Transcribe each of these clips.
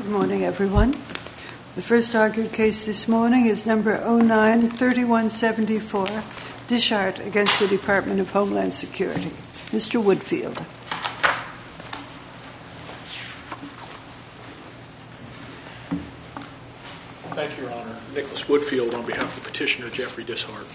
Good morning, everyone. The first argued case this morning is number 09-3174, Dishart against the Department of Homeland Security. Mr. Woodfield. Thank you, Your Honor. Nicholas Woodfield on behalf of the petitioner Jeffrey Dishart.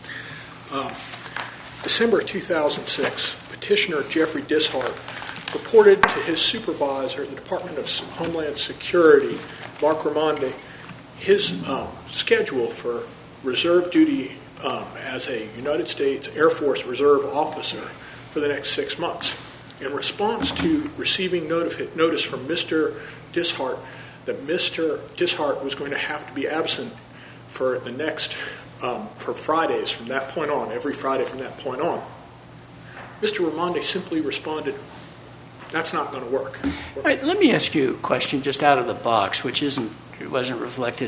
December 2006, petitioner Jeffrey Dishart reported to his supervisor at the Department of Homeland Security, Mark Raimondi, his schedule for reserve duty as a United States Air Force Reserve officer for the next 6 months. In response to receiving notice from Mr. Dishart that Mr. Dishart was going to have to be absent for the next, for Fridays from that point on, every Friday from that point on, Mr. Raimondi simply responded, "That's not going to work." All right, let me ask you a question just out of the box, which wasn't reflected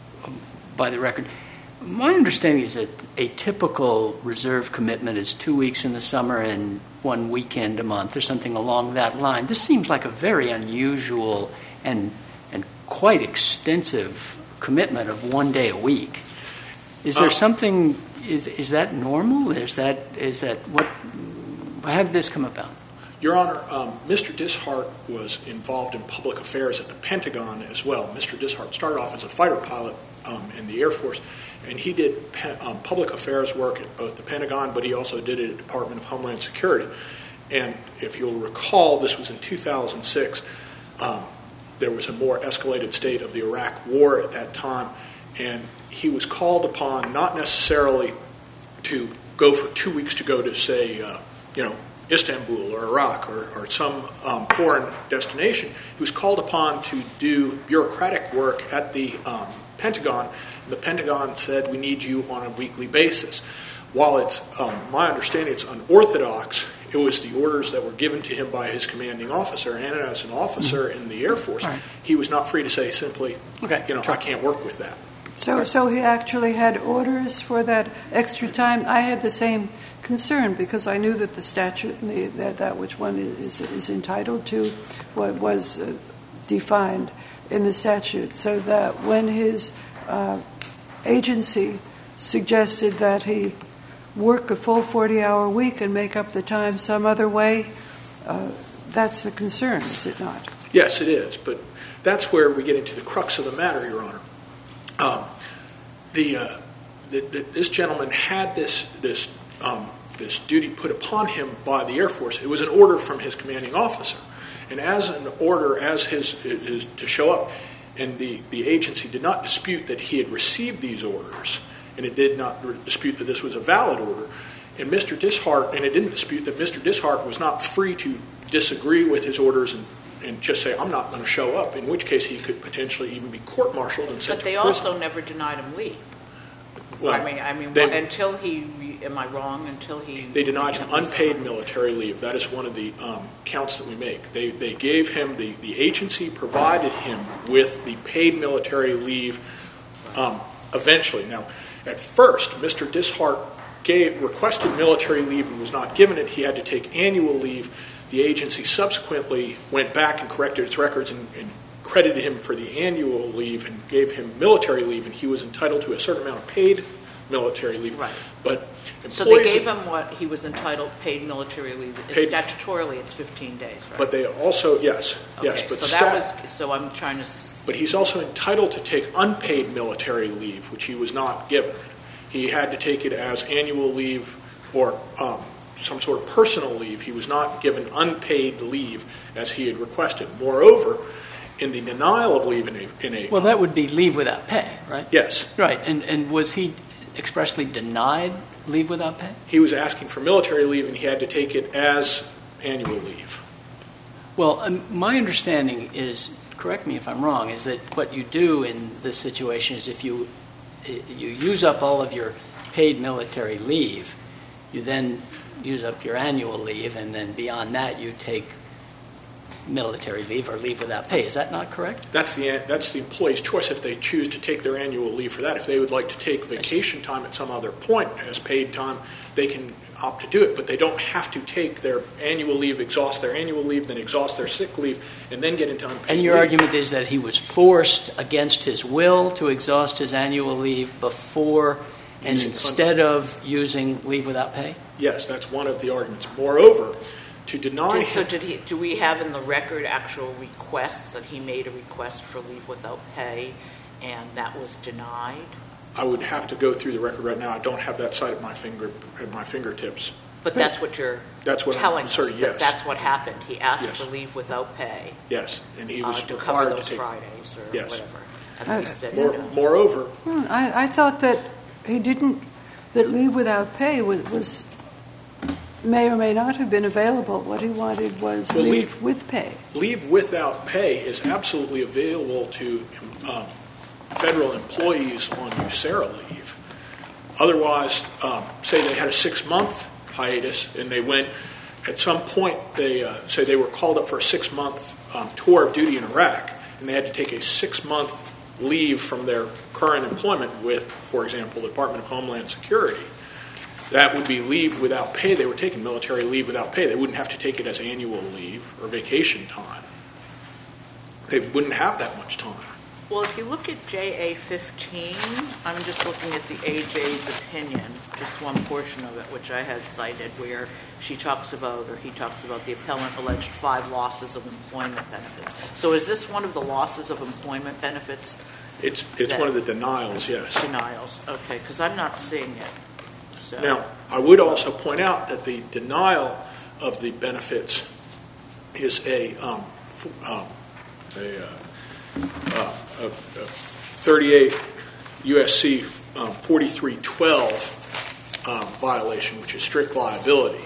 by the record. My understanding is that a typical reserve commitment is 2 weeks in the summer and 1 weekend a month or something along that line. This seems like a very unusual and quite extensive commitment of 1 day a week. Is there something? Is that normal? Is that what? How did this come about? Your Honor, Mr. Dishart was involved in public affairs at the Pentagon as well. Mr. Dishart started off as a fighter pilot in the Air Force, and he did public affairs work at both the Pentagon, but he also did it at the Department of Homeland Security. And if you'll recall, this was in 2006. There was a more escalated state of the Iraq War at that time, and he was called upon not necessarily to go for 2 weeks to go to, say, Istanbul or Iraq or some foreign destination. He was called upon to do bureaucratic work at the Pentagon. The Pentagon said, "We need you on a weekly basis." While it's my understanding it's unorthodox, it was the orders that were given to him by his commanding officer, and as an officer in the Air Force, he was not free to say simply, I can't work with that. So he actually had orders for that extra time. I had the same concern because I knew that the statute, that which one is entitled to, what was defined in the statute, so that when his agency suggested that he work a full 40-hour week and make up the time some other way, that's the concern, is it not? Yes, it is, but that's where we get into the crux of the matter, Your Honor. This gentleman had this duty put upon him by the Air Force. It was an order from his commanding officer, and as an order, as his to show up, and the agency did not dispute that he had received these orders, and it did not dispute that this was a valid order, and Mr. Dishart, and it didn't dispute that Mr. Dishart was not free to disagree with his orders and just say, "I'm not going to show up," in which case he could potentially even be court-martialed and sent to prison. But they also never denied him leave. Well, until he, am I wrong, until he... They denied him unpaid military leave. That is one of the counts that we make. They gave him, the agency provided him with the paid military leave eventually. Now, at first, Mr. Dishart requested military leave and was not given it. He had to take annual leave. The agency subsequently went back and corrected its records and credited him for the annual leave and gave him military leave, and he was entitled to a certain amount of paid military leave. Right. But so they gave him what he was entitled, paid military leave. Statutorily, it's 15 days, right? But they also, yes. But so I'm trying to... But he's also entitled to take unpaid military leave, which he was not given. He had to take it as annual leave or some sort of personal leave. He was not given unpaid leave as he had requested. Moreover, in the denial of leave in a well, that would be leave without pay, right? Yes. Right. And was he expressly denied leave without pay? He was asking for military leave, and he had to take it as annual leave. Well, my understanding is, correct me if I'm wrong, is that what you do in this situation is if you use up all of your paid military leave, you then use up your annual leave, and then beyond that you take military leave or leave without pay. Is that not correct? That's the employee's choice if they choose to take their annual leave for that. If they would like to take vacation time at some other point as paid time, they can opt to do it, but they don't have to take their annual leave, exhaust their annual leave, then exhaust their sick leave, and then get into unpaid And your leave. argument is that he was forced against his will to exhaust his annual leave before and instead of using leave without pay? Yes, that's one of the arguments. Moreover, to deny So him... do we have in the record actual requests that he made a request for leave without pay and that was denied? I would have to go through the record right now. I don't have that site at my fingertips. But that's what you're telling us, asserting, yes. that's what happened. He asked Yes. for leave without pay. Yes, and he was to cover required those to take... Fridays or Yes. whatever. And we said, Moreover... I thought that he didn't, that leave without pay was may or may not have been available. What he wanted was leave with pay. Leave without pay is absolutely available to federal employees on USERRA leave. Otherwise, say they had a 6-month hiatus and they went, at some point, say they were called up for a 6-month tour of duty in Iraq, and they had to take a 6-month leave from their current employment with, for example, the Department of Homeland Security. That would be leave without pay. They were taking military leave without pay. They wouldn't have to take it as annual leave or vacation time. They wouldn't have that much time. well, if you look at JA 15, I'm just looking at the AJ's opinion, just one portion of it, which I had cited, where she talks about, or he talks about, the appellant alleged 5 losses of employment benefits. So is this one of the losses of employment benefits? It's one of the denials, yes. Denials, okay, because I'm not seeing it. So. Now, I would also point out that the denial of the benefits is a 38 USC 4312 violation, which is strict liability.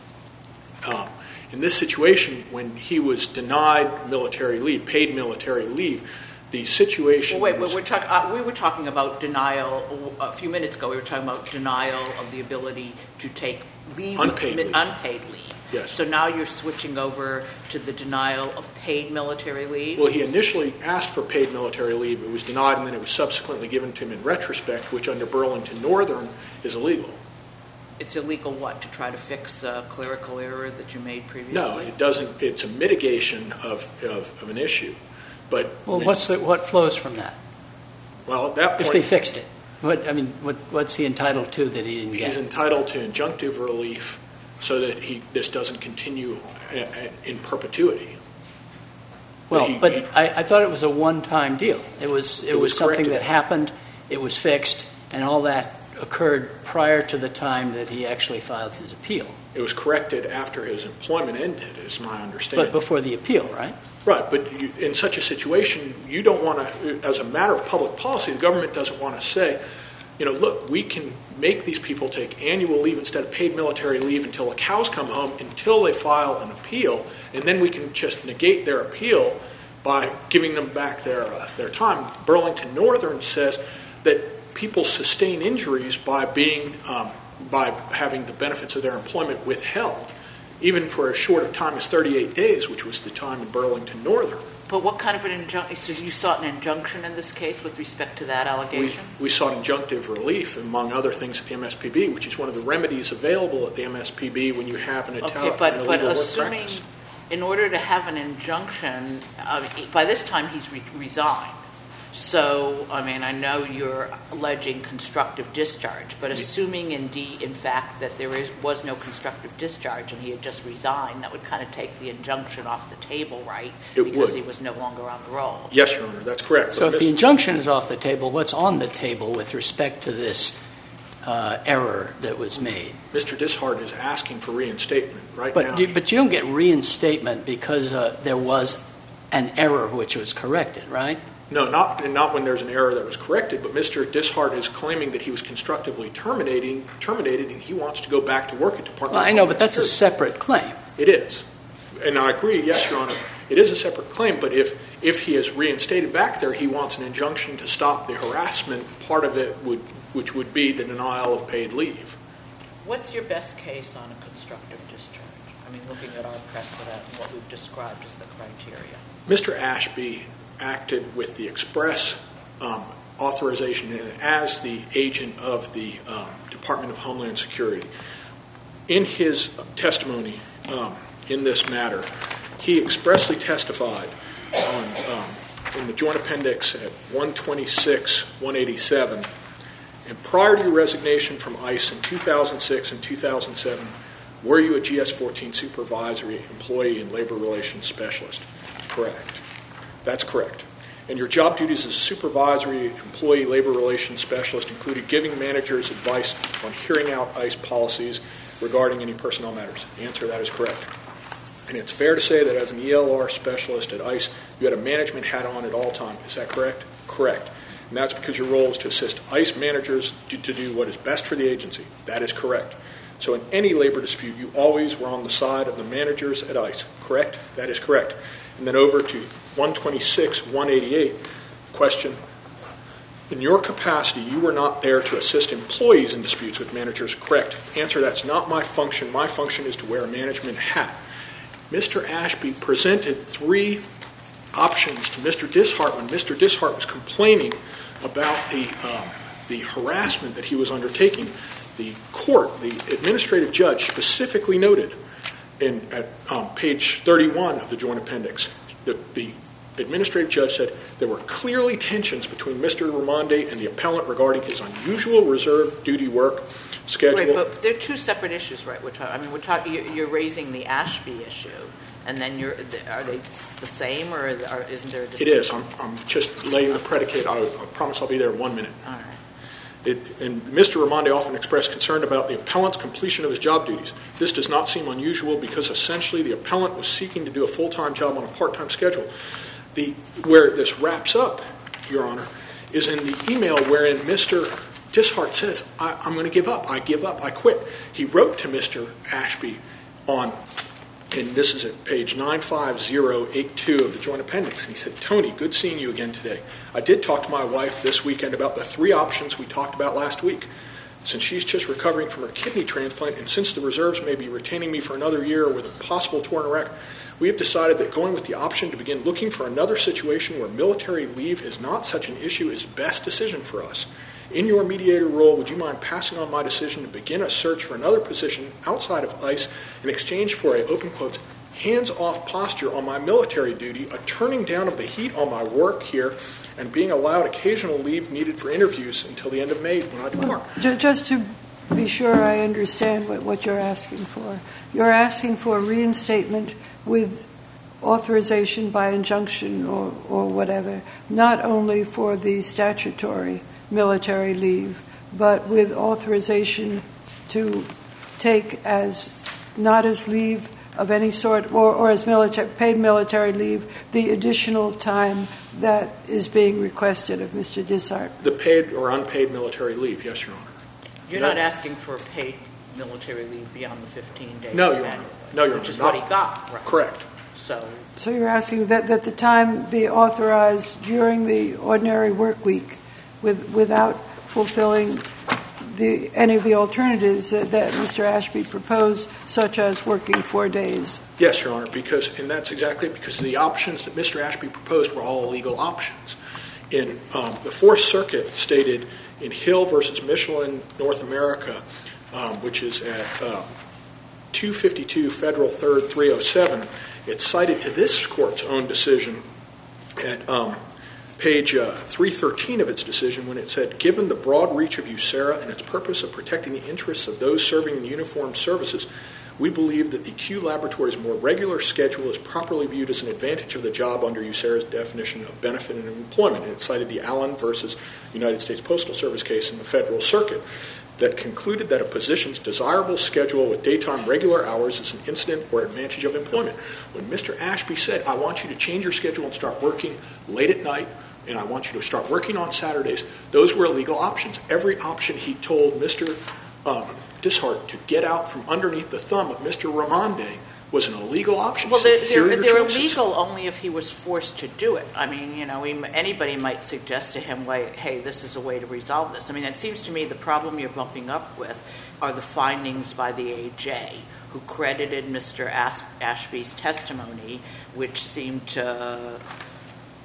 In this situation, when he was denied military leave, paid military leave, the situation. Well, wait, we were talking about denial a few minutes ago. We were talking about denial of the ability to take leave, unpaid leave. Yes. So now you're switching over to the denial of paid military leave? Well, he initially asked for paid military leave. It was denied, and then it was subsequently given to him in retrospect, which under Burlington Northern is illegal. It's illegal what? To try to fix a clerical error that you made previously? No, it doesn't. It's a mitigation of an issue. But well, what flows from that? Well, at that point, if they fixed it, what's he entitled to that he didn't get? He's entitled to injunctive relief so that this doesn't continue in perpetuity. Well, I thought it was a one-time deal. It was something that happened. It was fixed, and all that occurred prior to the time that he actually filed his appeal. It was corrected after his employment ended, is my understanding. But before the appeal, right? Right, but in such a situation, you don't want to, as a matter of public policy, the government doesn't want to say, look, we can make these people take annual leave instead of paid military leave until the cows come home, until they file an appeal, and then we can just negate their appeal by giving them back their time. Burlington Northern says that people sustain injuries by having the benefits of their employment withheld, even for as short a time as 38 days, which was the time in Burlington Northern. But what kind of an injunction? So you sought an injunction in this case with respect to that allegation? We sought injunctive relief, among other things, at the MSPB, which is one of the remedies available at the MSPB when you have an illegal work practice. But assuming, in order to have an injunction, by this time he's resigned. So, I know you're alleging constructive discharge, but assuming in fact that there was no constructive discharge and he had just resigned, that would kind of take the injunction off the table, right? Because he was no longer on the roll. Yes, Your Honor, that's correct. So if the injunction is off the table, what's on the table with respect to this error that was made? Mr. Dishart is asking for reinstatement now. But you don't get reinstatement because there was an error which was corrected, right? No, not when there's an error that was corrected, but Mr. Dishart is claiming that he was constructively terminated and he wants to go back to work at Department of Homeland Security. I know, but that's a separate claim. It is. And I agree, yes, Your Honor, it is a separate claim, but if he is reinstated back there, he wants an injunction to stop the harassment, part of it which would be the denial of paid leave. What's your best case on a constructive discharge? Looking at our precedent and what we've described as the criteria. Mr. Ashby acted with the express authorization and as the agent of the Department of Homeland Security. in his testimony in this matter, he expressly testified in the Joint Appendix at 126, 187, and prior to your resignation from ICE in 2006 and 2007, were you a GS-14 supervisory employee and labor relations specialist? Correct. That's correct. And your job duties as a supervisory employee labor relations specialist included giving managers advice on hearing out ICE policies regarding any personnel matters. The answer to that is correct. And it's fair to say that as an ELR specialist at ICE, you had a management hat on at all times. Is that correct? Correct. And that's because your role is to assist ICE managers to do what is best for the agency. That is correct. So in any labor dispute, you always were on the side of the managers at ICE. Correct? That is correct. And then over to 126, 188, question. In your capacity, you were not there to assist employees in disputes with managers. Correct. Answer, that's not my function. My function is to wear a management hat. Mr. Ashby presented 3 options to Mr. Dishart when Mr. Dishart was complaining about the harassment that he was undertaking. The court, the administrative judge, specifically noted at page 31 of the Joint Appendix, the administrative judge said there were clearly tensions between Mr. Raimondi and the appellant regarding his unusual reserve duty work schedule. Right, but they're 2 separate issues, right? You're raising the Ashby issue, and then are they the same, or isn't there a distinction? It is. I'm just laying the predicate. I promise I'll be there in 1 minute. All right. And Mr. Raimondi often expressed concern about the appellant's completion of his job duties. This does not seem unusual because essentially the appellant was seeking to do a full-time job on a part-time schedule. Where this wraps up, Your Honor, is in the email wherein Mr. Dishart says, I'm going to give up. I give up. I quit. He wrote to Mr. Ashby and this is at page 95082 of the Joint Appendix, and he said, Tony, good seeing you again today. I did talk to my wife this weekend about the 3 options we talked about last week. Since she's just recovering from her kidney transplant, and since the reserves may be retaining me for another year with a possible tour in Iraq, we have decided that going with the option to begin looking for another situation where military leave is not such an issue is the best decision for us. In your mediator role, would you mind passing on my decision to begin a search for another position outside of ICE in exchange for a, open quotes, hands-off posture on my military duty, a turning down of the heat on my work here, and being allowed occasional leave needed for interviews until the end of May when I depart? Just to be sure I understand what you're asking for. You're asking for reinstatement with authorization by injunction or whatever, not only for the statutory military leave, but with authorization to take as not as leave of any sort or as paid military leave the additional time that is being requested of Mr. Dishart. The paid or unpaid military leave, yes, Your Honor. You're not asking for paid military leave beyond the 15 days. No, Your Honor. No, Your Honor. Which is what he got, right? Correct. So you're asking that the time be authorized during the ordinary work week without fulfilling any of the alternatives that Mr. Ashby proposed, such as working 4 days. Yes, Your Honor, and that's exactly because the options that Mr. Ashby proposed were all illegal options. In the Fourth Circuit stated in Hill versus Michelin, North America, which is at 252 Federal 3rd 307, it cited to this court's own decision at page 313 of its decision when it said, given the broad reach of USERRA and its purpose of protecting the interests of those serving in uniformed services, we believe that the Q Laboratory's more regular schedule is properly viewed as an advantage of the job under USERRA's definition of benefit and employment. And it cited the Allen versus United States Postal Service case in the Federal Circuit that concluded that a position's desirable schedule with daytime regular hours is an incident or advantage of employment. When Mr. Ashby said, I want you to change your schedule and start working late at night, and I want you to start working on Saturdays, those were illegal options. Every option he told Mr. Dishart to get out from underneath the thumb of Mr. Raimondi was an illegal option. Well, they're illegal only if he was forced to do it. I mean, anybody might suggest to him, like, hey, this is a way to resolve this. I mean, it seems to me the problem you're bumping up with are the findings by the AJ, who credited Mr. Ashby's testimony, which seemed to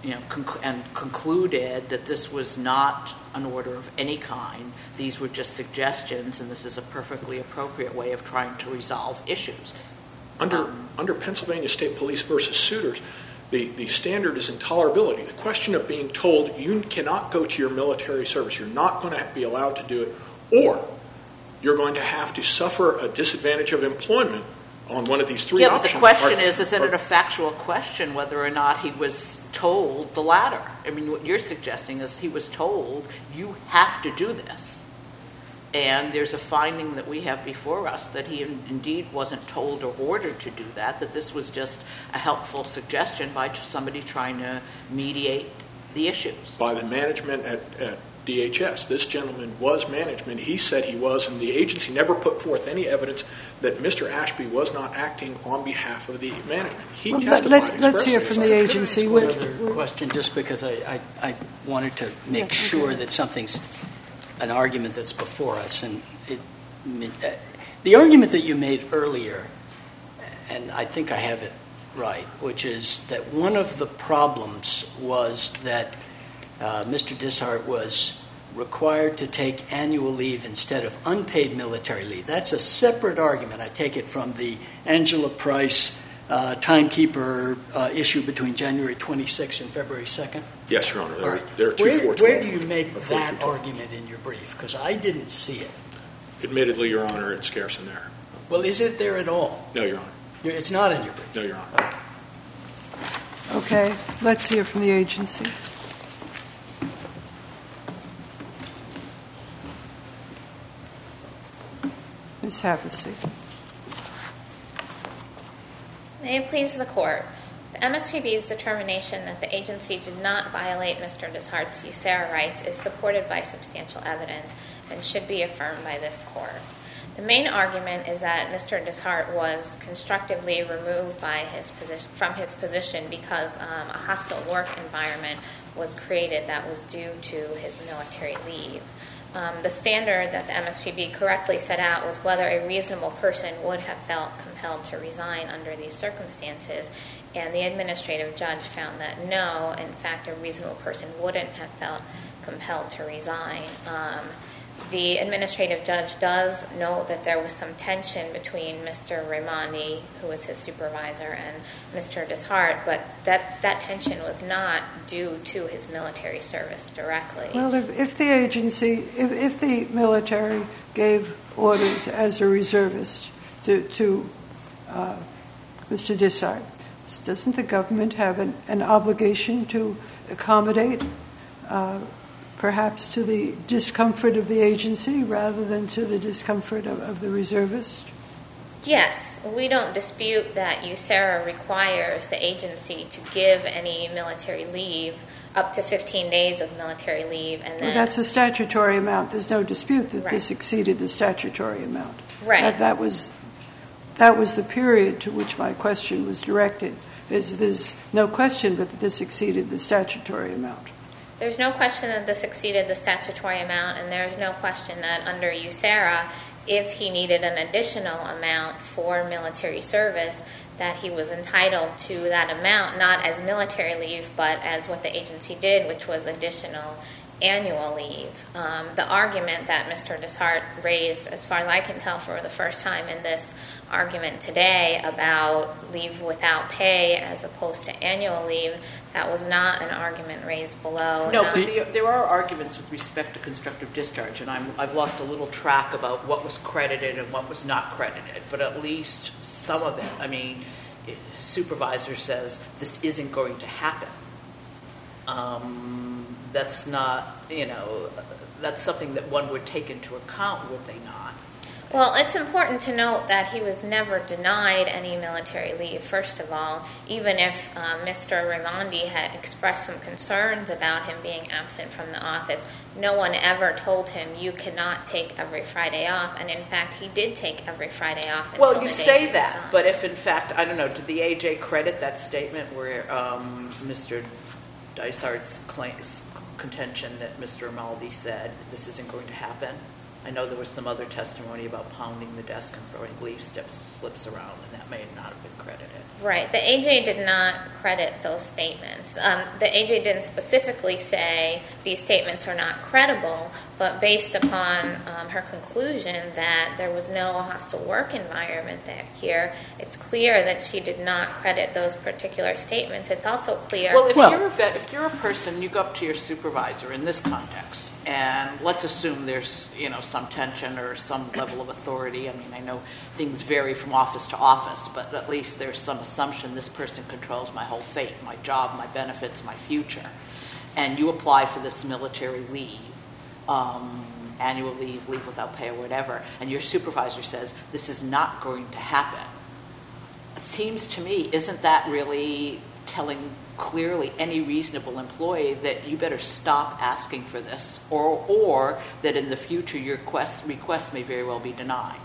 concluded that this was not an order of any kind. These were just suggestions, and this is a perfectly appropriate way of trying to resolve issues. Under Pennsylvania State Police versus Suitors, the standard is intolerability. The question of being told you cannot go to your military service, you're not going to be allowed to do it, or you're going to have to suffer a disadvantage of employment on one of these three options. Yeah, but the question isn't it a factual question whether or not he was told the latter? I mean, what you're suggesting is he was told, you have to do this. And there's a finding that we have before us that he indeed wasn't told or ordered to do that this was just a helpful suggestion by somebody trying to mediate the issues. By the management at DHS. This gentleman was management. He said he was, and the agency never put forth any evidence that Mr. Ashby was not acting on behalf of the management. He testified let's hear from the agency. Another question, just because I wanted to make sure that something's an argument that's before us. And the argument that you made earlier, and I think I have it right, which is that one of the problems was that Mr. Dishart was required to take annual leave instead of unpaid military leave. That's a separate argument. I take it from the Angela Price timekeeper issue between January 26th and February 2nd. Yes, Your Honor. Right. There are two Where do you make that argument in your brief? Because I didn't see it. Admittedly, Your Honor, it's scarce in there. Well, is it there at all? No, Your Honor. It's not in your brief? No, Your Honor. Okay, let's hear from the agency. Ms. Havacy. May it please the Court. The MSPB's determination that the agency did not violate Mr. Dishart's USERRA rights is supported by substantial evidence and should be affirmed by this Court. The main argument is that Mr. Dishart was constructively removed from his position because a hostile work environment was created that was due to his military leave. The standard that the MSPB correctly set out was whether a reasonable person would have felt compelled to resign under these circumstances, and the administrative judge found that no, in fact, a reasonable person wouldn't have felt compelled to resign. The administrative judge does note that there was some tension between Mr. Raimondi, who was his supervisor, and Mr. Dishart, but that tension was not due to his military service directly. Well, if the agency, if the military gave orders as a reservist to Mr. Dishart, doesn't the government have an obligation to accommodate perhaps to the discomfort of the agency rather than to the discomfort of the reservist? Yes, we don't dispute that USERRA requires the agency to give any military leave up to 15 days of military leave. And then that's a statutory amount. There's no dispute that this exceeded the statutory amount. Right. That was the period to which my question was directed. There's no question but that this exceeded the statutory amount. There's no question that this exceeded the statutory amount, and there's no question that under USERRA, if he needed an additional amount for military service, that he was entitled to that amount, not as military leave, but as what the agency did, which was additional annual leave. The argument that Mr. Dishart raised, as far as I can tell for the first time in this argument today about leave without pay as opposed to annual leave, that was not an argument raised below. No, but there are arguments with respect to constructive discharge, and I've lost a little track about what was credited and what was not credited, but at least some of it. I mean, supervisor says this isn't going to happen. That's not, that's something that one would take into account, would they not? Well, it's important to note that he was never denied any military leave, first of all, even if Mr. Raimondi had expressed some concerns about him being absent from the office. No one ever told him, you cannot take every Friday off, and in fact, he did take every Friday off until well, the you day say he that, resigned. but if in fact, I don't know, did the AJ credit that statement where Mr. Dishart's contention that Mr. Raimondi said this isn't going to happen? I know there was some other testimony about pounding the desk and throwing leaf slips around, and that may not have been credited. Right. The AJ did not credit those statements. The AJ didn't specifically say these statements are not credible, but based upon her conclusion that there was no hostile work environment here, it's clear that she did not credit those particular statements. It's also clear... Well, if you're a person, you go up to your supervisor in this context, and let's assume there's, some tension or some level of authority. I mean, I know things vary from office to office, but at least there's some assumption this person controls my whole fate, my job, my benefits, my future. And you apply for this military leave, annual leave without pay or whatever, and your supervisor says, this is not going to happen. It seems to me, isn't that really telling clearly any reasonable employee that you better stop asking for this, or that in the future your request may very well be denied?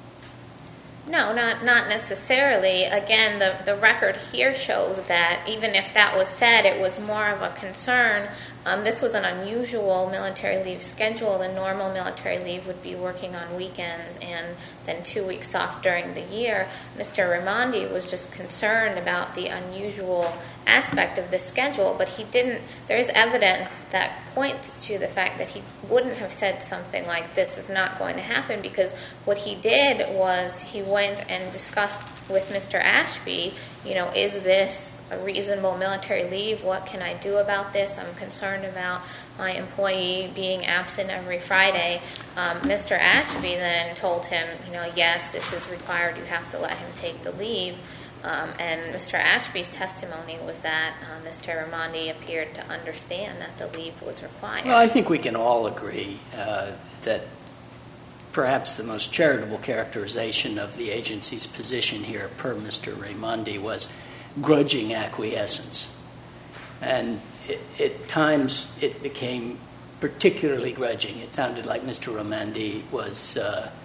No, not necessarily. Again, the record here shows that even if that was said, it was more of a concern. This was an unusual military leave schedule. The normal military leave would be working on weekends and then 2 weeks off during the year. Mr. Raimondi was just concerned about the unusual aspect of the schedule, but he didn't. There is evidence that points to the fact that he wouldn't have said something like this is not going to happen, because what he did was he went and discussed with Mr. Ashby, is this a reasonable military leave? What can I do about this? I'm concerned about my employee being absent every Friday. Mr. Ashby then told him, yes, this is required. You have to let him take the leave. And Mr. Ashby's testimony was that Mr. Raimondi appeared to understand that the leave was required. Well, I think we can all agree that perhaps the most charitable characterization of the agency's position here, per Mr. Raimondi, was grudging acquiescence. And at times it became particularly grudging. It sounded like Mr. Raimondi was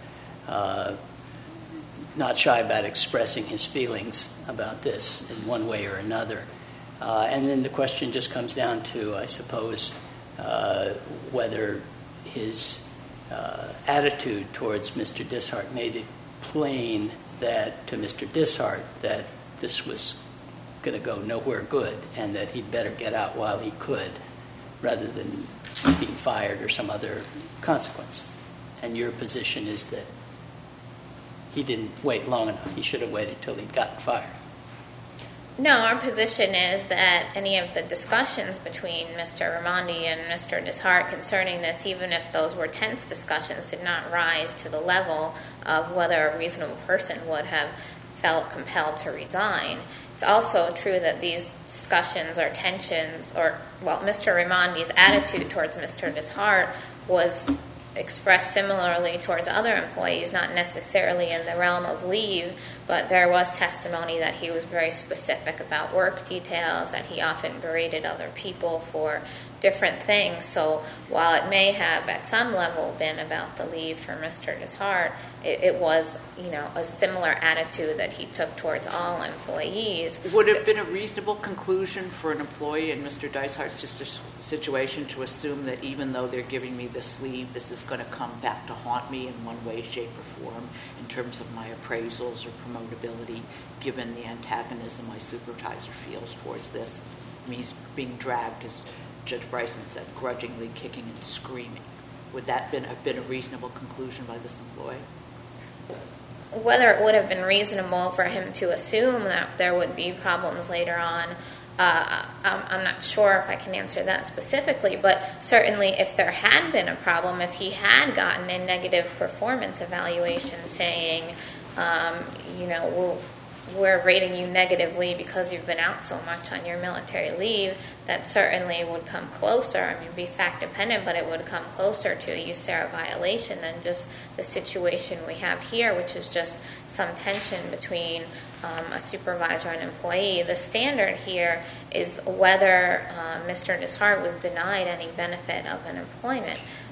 not shy about expressing his feelings about this in one way or another. And then the question just comes down to, I suppose, whether his attitude towards Mr. Dishart made it plain that to Mr. Dishart that this was going to go nowhere good and that he'd better get out while he could rather than being fired or some other consequence. And your position is that he didn't wait long enough. He should have waited till he'd gotten fired. No, our position is that any of the discussions between Mr. Raimondi and Mr. Dishart concerning this, even if those were tense discussions, did not rise to the level of whether a reasonable person would have felt compelled to resign. It's also true that these discussions or tensions, Mr. Raimondi's attitude towards Mr. Dishart was expressed similarly towards other employees, not necessarily in the realm of leave, but there was testimony that he was very specific about work details, that he often berated other people for different things. So while it may have at some level been about the leave for Mr. Dishart, it was, a similar attitude that he took towards all employees. Would it have been a reasonable conclusion for an employee in Mr. Dishart's situation to assume that even though they're giving me this leave, this is going to come back to haunt me in one way, shape, or form in terms of my appraisals or promotability, given the antagonism my supervisor feels towards this? I mean, he's being dragged, as Judge Bryson said, grudgingly kicking and screaming. Would that have been a reasonable conclusion by this employee? Whether it would have been reasonable for him to assume that there would be problems later on, I'm not sure if I can answer that specifically, but certainly if there had been a problem, if he had gotten a negative performance evaluation saying, we're rating you negatively because you've been out so much on your military leave, that certainly would come closer. I mean, be fact dependent, but it would come closer to a USERRA violation than just the situation we have here, which is just some tension between a supervisor and employee. The standard here is whether Mr. Dishart was denied any benefit of an employment.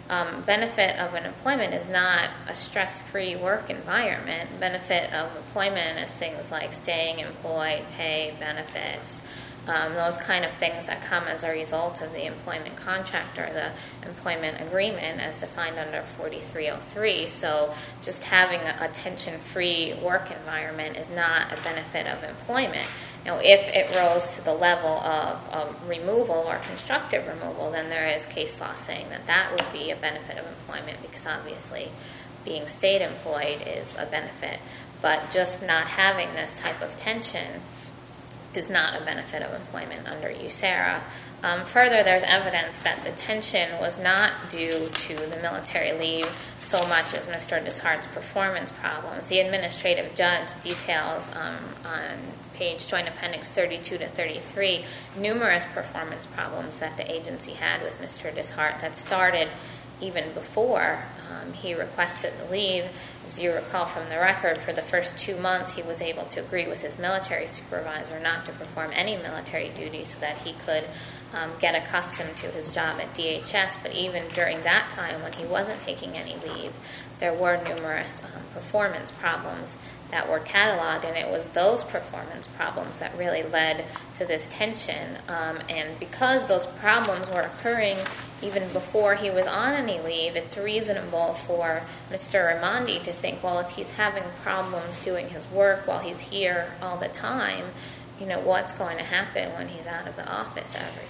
benefit of an employment is not a stress-free work environment. Benefit of employment is things like staying employed, pay, benefits, those kind of things that come as a result of the employment contract or the employment agreement as defined under 4303. So just having a tension-free work environment is not a benefit of employment. Now, if it rose to the level of removal or constructive removal, then there is case law saying that that would be a benefit of employment, because obviously being state employed is a benefit. But just not having this type of tension is not a benefit of employment under USERRA. Further, there's evidence that the tension was not due to the military leave so much as Mr. Dishart's performance problems. The administrative judge details on page Joint Appendix 32 to 33 numerous performance problems that the agency had with Mr. Dishart that started even before he requested the leave. As you recall from the record, for the first 2 months he was able to agree with his military supervisor not to perform any military duty so that he could get accustomed to his job at DHS. But even during that time, when he wasn't taking any leave, there were numerous performance problems that were cataloged, and it was those performance problems that really led to this tension. And because those problems were occurring even before he was on any leave, it's reasonable for Mr. Raimondi to think, well, if he's having problems doing his work while he's here all the time, you know, what's going to happen when he's out of the office every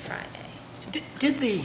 Friday?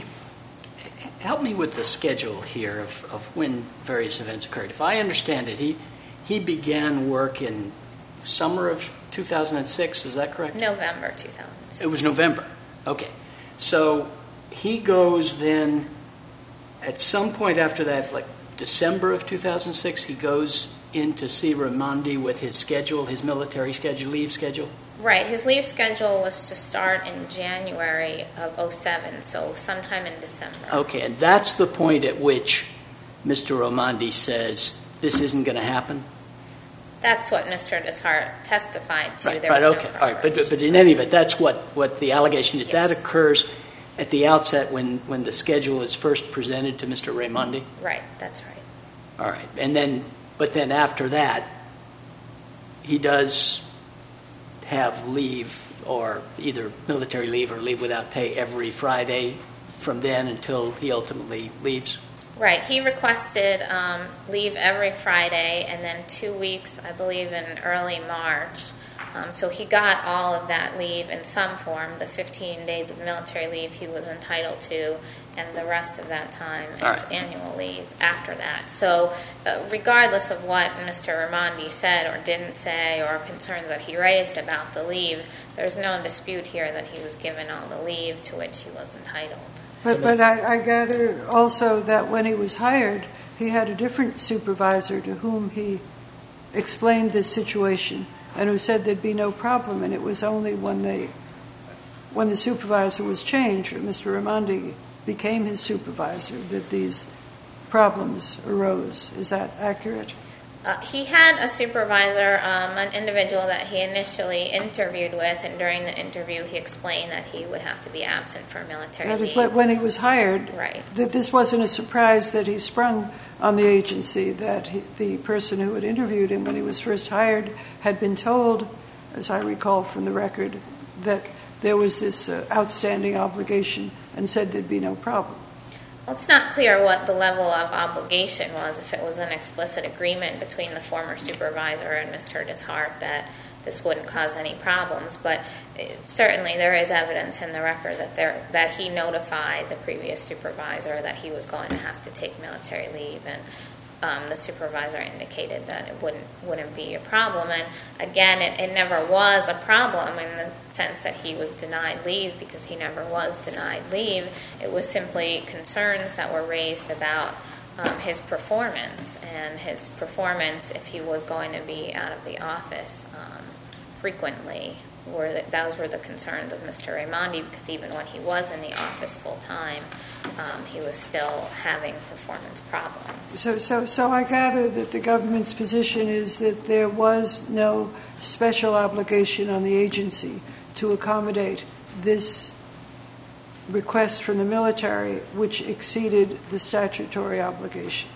Help me with the schedule here of when various events occurred. If I understand it, he began work in summer of 2006, is that correct? November 2006. It was November, okay. So he goes then, at some point after that, like December of 2006, he goes in to see Raimondi with his schedule, his military schedule, leave schedule? Right. His leave schedule was to start in January of 2007, so sometime in December. Okay, and that's the point at which Mr. Raimondi says, this isn't going to happen? That's what Mr. Dishart testified to. Right, okay. All right, but in any event, that's what the allegation is. Yes. That occurs at the outset when the schedule is first presented to Mr. Raimondi? Right, that's right. All right, but then after that, he does have leave, or either military leave or leave without pay, every Friday from then until he ultimately leaves? Right. He requested leave every Friday and then 2 weeks, I believe, in early March. So he got all of that leave in some form, the 15 days of military leave he was entitled to, and the rest of that time as annual leave after that. So regardless of what Mr. Raimondi said or didn't say, or concerns that he raised about the leave, there's no dispute here that he was given all the leave to which he was entitled. But I gather also that when he was hired, he had a different supervisor to whom he explained this situation and who said there'd be no problem. And it was only when the supervisor was changed, or Mr. Raimondi became his supervisor, that these problems arose. Is that accurate? He had a supervisor, an individual that he initially interviewed with, and during the interview he explained that he would have to be absent for military leave. That is when he was hired, right. That this wasn't a surprise that he sprung on the agency, that the person who had interviewed him when he was first hired had been told, as I recall from the record, that there was this outstanding obligation and said there'd be no problem. Well, it's not clear what the level of obligation was, if it was an explicit agreement between the former supervisor and Mr. Dishart that this wouldn't cause any problems, but certainly there is evidence in the record that he notified the previous supervisor that he was going to have to take military leave, and the supervisor indicated that it wouldn't be a problem. And again, it never was a problem in the sense that he was denied leave, because he never was denied leave. It was simply concerns that were raised about his performance, and his performance if he was going to be out of the office frequently. Those were the concerns of Mr. Raimondi, because even when he was in the office full time, he was still having performance problems. So I gather that the government's position is that there was no special obligation on the agency to accommodate this request from the military which exceeded the statutory obligation?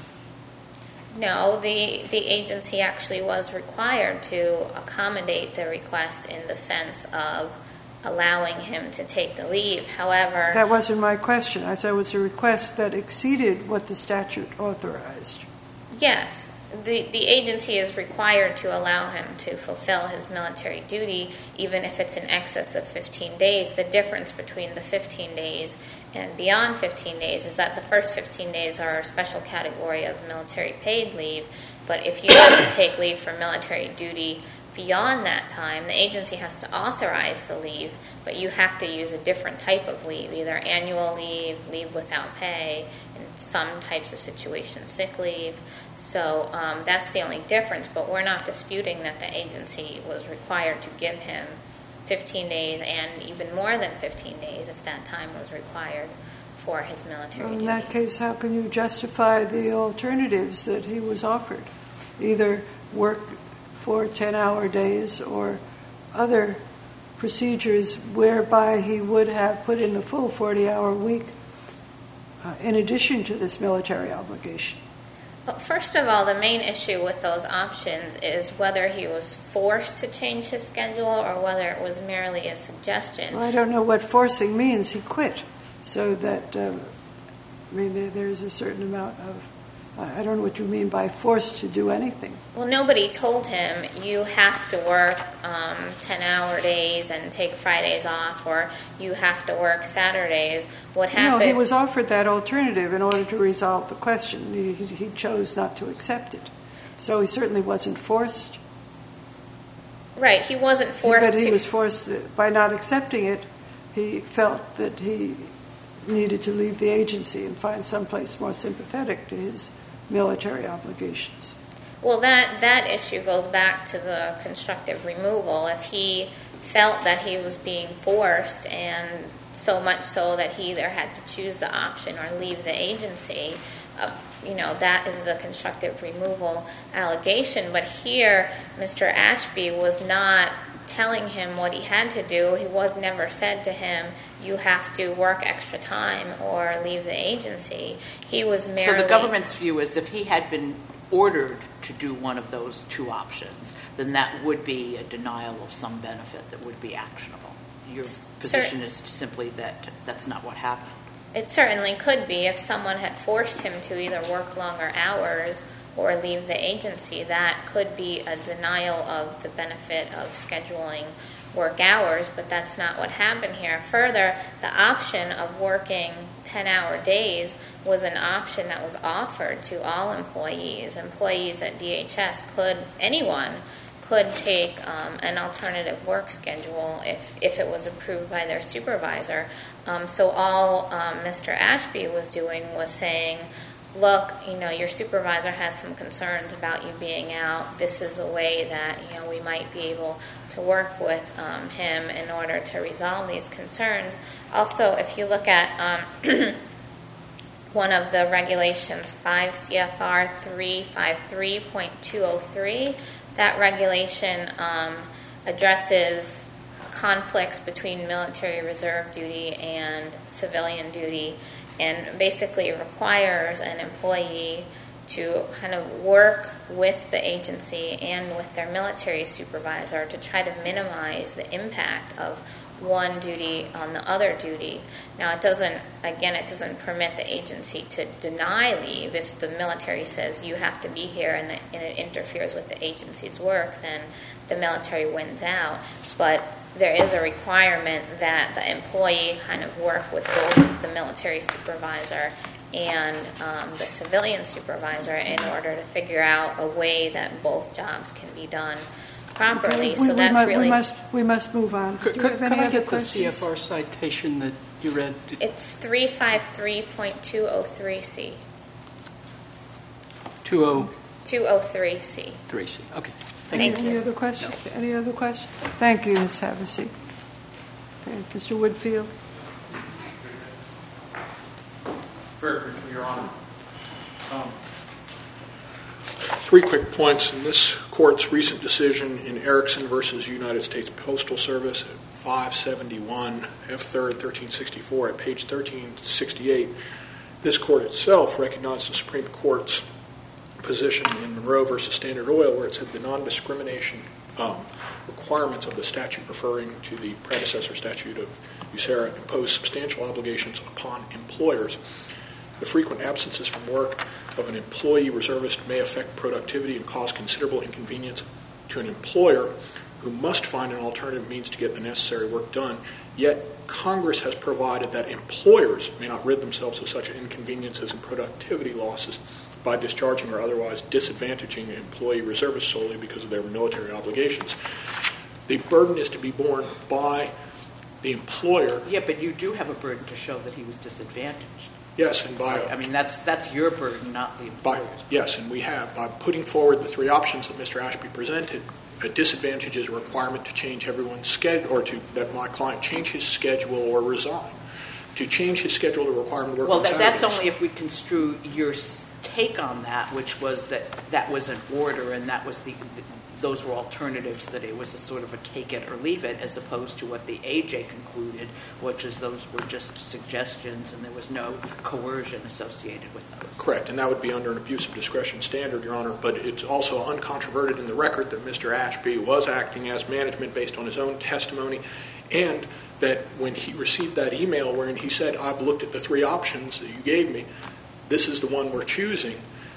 No, the agency actually was required to accommodate the request in the sense of allowing him to take the leave. However... That wasn't my question. I said it was a request that exceeded what the statute authorized. Yes. The agency is required to allow him to fulfill his military duty, even if it's in excess of 15 days. The difference between the 15 days and beyond 15 days is that the first 15 days are a special category of military paid leave, but if you have to take leave for military duty beyond that time, the agency has to authorize the leave, but you have to use a different type of leave, either annual leave, leave without pay, in some types of situations, sick leave. So that's the only difference, but we're not disputing that the agency was required to give him 15 days and even more than 15 days if that time was required for his military duty. In that case, how can you justify the alternatives that he was offered? Either work for 10-hour days or other procedures whereby he would have put in the full 40-hour week in addition to this military obligation? Well, first of all, the main issue with those options is whether he was forced to change his schedule or whether it was merely a suggestion. Well, I don't know what forcing means. He quit. So that, there's a certain amount of, I don't know what you mean by forced to do anything. Well, nobody told him you have to work 10-hour days and take Fridays off, or you have to work Saturdays. What happened? No, he was offered that alternative in order to resolve the question. He chose not to accept it. So he certainly wasn't forced. Right, he wasn't forced to. But he was forced, by not accepting it, he felt that he needed to leave the agency and find someplace more sympathetic to his military obligations. Well, that issue goes back to the constructive removal. If he felt that he was being forced, and so much so that he either had to choose the option or leave the agency, that is the constructive removal allegation. But here, Mr. Ashby was not telling him what he had to do. He was never said to him, you have to work extra time or leave the agency. He was merely... So the government's view is if he had been ordered to do one of those two options, then that would be a denial of some benefit that would be actionable. Your position is simply that that's not what happened. It certainly could be if someone had forced him to either work longer hours or leave the agency. That could be a denial of the benefit of scheduling work hours, but that's not what happened here. Further, the option of working 10-hour days was an option that was offered to all employees. Employees at DHS anyone could take an alternative work schedule if it was approved by their supervisor. So all Mr. Ashby was doing was saying, look, your supervisor has some concerns about you being out. This is a way that, we might be able to work with him in order to resolve these concerns. Also, if you look at one of the regulations, 5 CFR 353.203, that regulation addresses conflicts between military reserve duty and civilian duty, and basically requires an employee to kind of work with the agency and with their military supervisor to try to minimize the impact of one duty on the other duty. Now, it doesn't permit the agency to deny leave. If the military says you have to be here and it interferes with the agency's work, then the military wins out. But there is a requirement that the employee kind of work with both the military supervisor and the civilian supervisor in order to figure out a way that both jobs can be done properly. Okay. We must move on. Could I get the CFR citation that you read? It's 353.203C. 203C. 3C. Okay. Thank you. Any other questions? No. Any other questions? Thank you, Ms. Havasi. Okay, Mr. Woodfield. Very briefly, Your Honor. 3 quick points. In this court's recent decision in Erickson versus United States Postal Service, 571 F3rd 1364 at page 1368, this court itself recognized the Supreme Court's position in Monroe versus Standard Oil, where it said the non-discrimination requirements of the statute referring to the predecessor statute of USERRA impose substantial obligations upon employers. The frequent absences from work of an employee reservist may affect productivity and cause considerable inconvenience to an employer who must find an alternative means to get the necessary work done. Yet Congress has provided that employers may not rid themselves of such inconveniences and productivity losses by discharging or otherwise disadvantaging employee reservists solely because of their military obligations. The burden is to be borne by the employer. Yeah, but you do have a burden to show that he was disadvantaged. Yes, and by... I mean, that's your burden, not the employer's. Yes, and we have. By putting forward the three options that Mr. Ashby presented, a disadvantage is a requirement to change everyone's schedule, or that my client change his schedule or resign. To change his schedule to require him to work on Saturdays. Well, that's only if we construe your take on that, which was that was an order, and that was those were alternatives, that it was a sort of a take it or leave it, as opposed to what the AJ concluded, which is those were just suggestions and there was no coercion associated with them. Correct, and that would be under an abuse of discretion standard, Your Honor, but it's also uncontroverted in the record that Mr. Ashby was acting as management based on his own testimony, and that when he received that email wherein he said, I've looked at the three options that you gave me, this is the one we're choosing,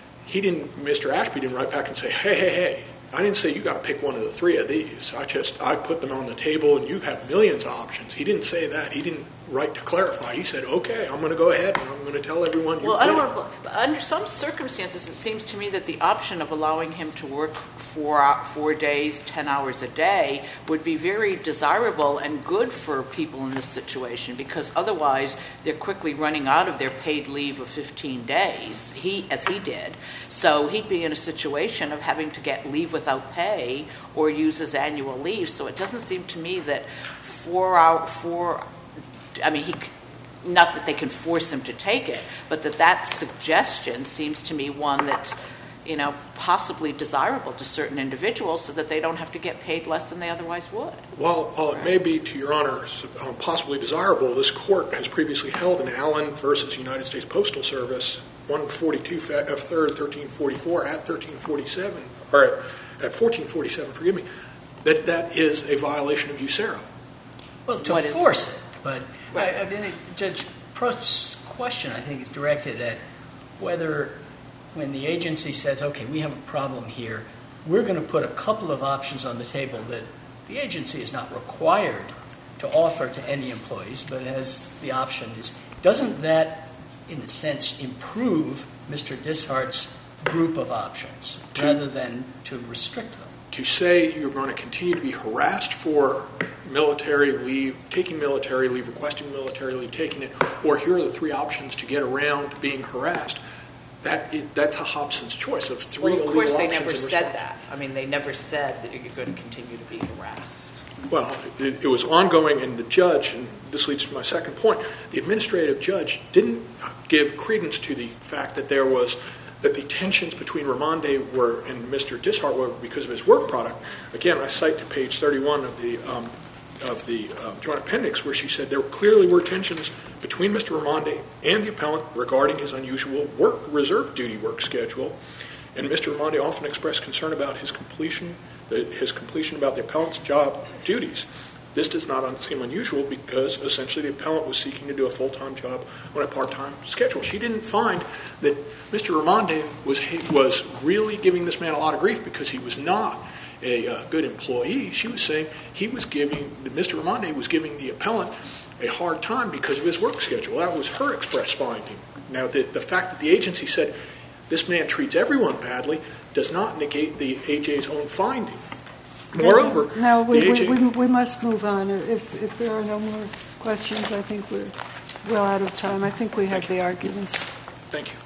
Mr. Ashby didn't write back and say, hey, I didn't say you got to pick one of the three of these. I put them on the table and you have millions of options. He didn't say that. He didn't write to clarify. He said, okay, I'm going to go ahead and I'm going to tell everyone you're under some circumstances, it seems to me that the option of allowing him to work 4 days, 10 hours a day would be very desirable and good for people in this situation, because otherwise they're quickly running out of their paid leave of 15 days, as he did. So he'd be in a situation of having to get leave without pay or use his annual leave. So it doesn't seem to me that not that they can force him to take it, but that suggestion seems to me one that's, possibly desirable to certain individuals so that they don't have to get paid less than they otherwise would. Well, while it may be, to Your Honor, possibly desirable, this court has previously held in Allen versus United States Postal Service 142 F3rd 1344 at 1347, or at 1447, forgive me, that is a violation of USERRA. Well, to force it, but right. I mean, Judge Prost's question, I think, is directed at whether when the agency says, okay, we have a problem here, we're going to put a couple of options on the table that the agency is not required to offer to any employees, but has the option. Doesn't that, in a sense, improve Mr. Dishart's group of options rather than to restrict them? To say you're going to continue to be harassed for military leave, taking military leave, requesting military leave, taking it, or here are the three options to get around being harassed, that's a Hobson's choice of three illegal options. Well, of course, they never said that. I mean, they never said that you're going to continue to be harassed. Well, it was ongoing, and the judge, and this leads to my second point, the administrative judge didn't give credence to the fact that that the tensions between Raimondi and Mr. Dishart were because of his work product. Again, I cite to page 31 of the joint appendix where she said there clearly were tensions between Mr. Raimondi and the appellant regarding his unusual reserve duty work schedule, and Mr. Raimondi often expressed concern about his completion about the appellant's job duties. This does not seem unusual because essentially the appellant was seeking to do a full-time job on a part-time schedule. She didn't find that Mr. Raimondi was really giving this man a lot of grief because he was not a good employee. She was saying Mr. Raimondi was giving the appellant a hard time because of his work schedule. That was her express finding. Now, the fact that the agency said this man treats everyone badly does not negate the AJ's own finding. Moreover, now we must move on. If there are no more questions, I think we're well out of time. I think we have the arguments. Thank you.